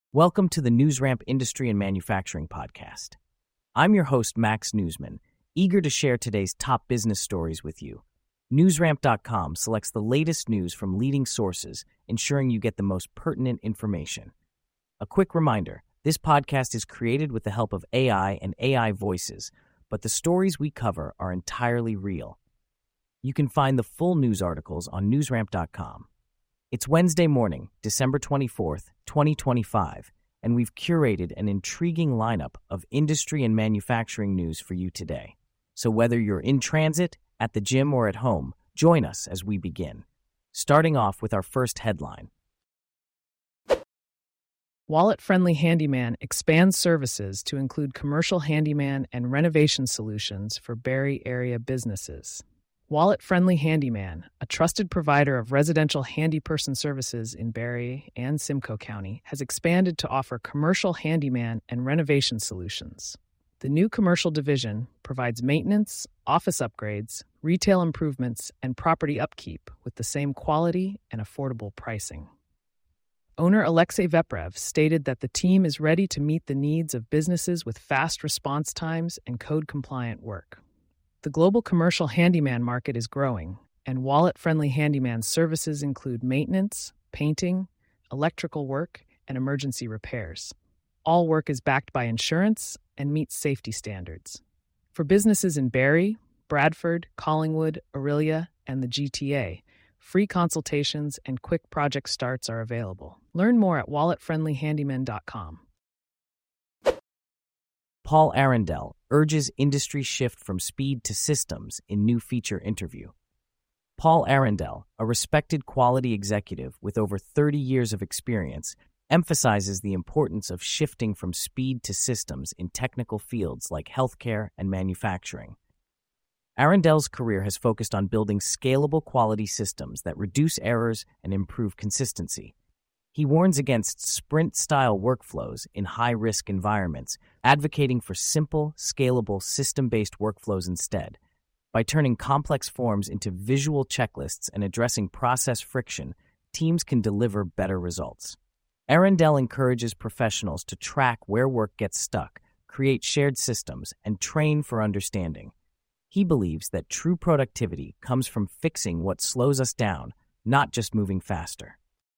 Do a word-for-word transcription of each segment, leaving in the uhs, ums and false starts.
Welcome to the NewsRamp Industry and Manufacturing Podcast. I'm your host, Max Newsman, eager to share today's top business stories with you. NewsRamp dot com selects the latest news from leading sources, ensuring you get the most pertinent information. A quick reminder, this podcast is created with the help of A I and A I voices, but the stories we cover are entirely real. You can find the full news articles on NewsRamp dot com. It's Wednesday morning, December twenty-fourth, twenty twenty-five, and we've curated an intriguing lineup of industry and manufacturing news for you today. So whether you're in transit, at the gym, or at home, join us as we begin. Starting off with our first headline. Wallet-Friendly Handyman expands services to include commercial handyman and renovation solutions for Barre area businesses. Wallet-Friendly Handyman, a trusted provider of residential handyperson services in Barre and Simcoe County, has expanded to offer commercial handyman and renovation solutions. The new commercial division provides maintenance, office upgrades, retail improvements, and property upkeep with the same quality and affordable pricing. Owner Alexei Veprev stated that the team is ready to meet the needs of businesses with fast response times and code-compliant work. The global commercial handyman market is growing, and wallet-friendly handyman services include maintenance, painting, electrical work, and emergency repairs. All work is backed by insurance and meets safety standards. For businesses in Barre, Bradford, Collingwood, Orillia, and the G T A, free consultations and quick project starts are available. Learn more at wallet friendly handyman dot com. Paul Arundel urges industry shift from speed to systems in new feature interview. Paul Arundel, a respected quality executive with over thirty years of experience, emphasizes the importance of shifting from speed to systems in technical fields like healthcare and manufacturing. Arundel's career has focused on building scalable quality systems that reduce errors and improve consistency. He warns against sprint-style workflows in high-risk environments, advocating for simple, scalable, system-based workflows instead. By turning complex forms into visual checklists and addressing process friction, teams can deliver better results. Arundel encourages professionals to track where work gets stuck, create shared systems, and train for understanding. He believes that true productivity comes from fixing what slows us down, not just moving faster.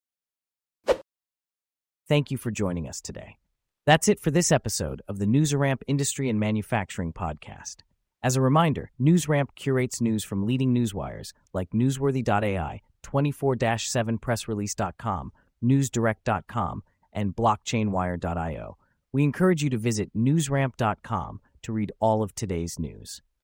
Thank you for joining us today. That's it for this episode of the NewsRamp Industry and Manufacturing Podcast. As a reminder, NewsRamp curates news from leading newswires like newsworthy dot A I, twenty-four seven press release dot com, news direct dot com, and blockchain wire dot io. We encourage you to visit news ramp dot com to read all of today's news.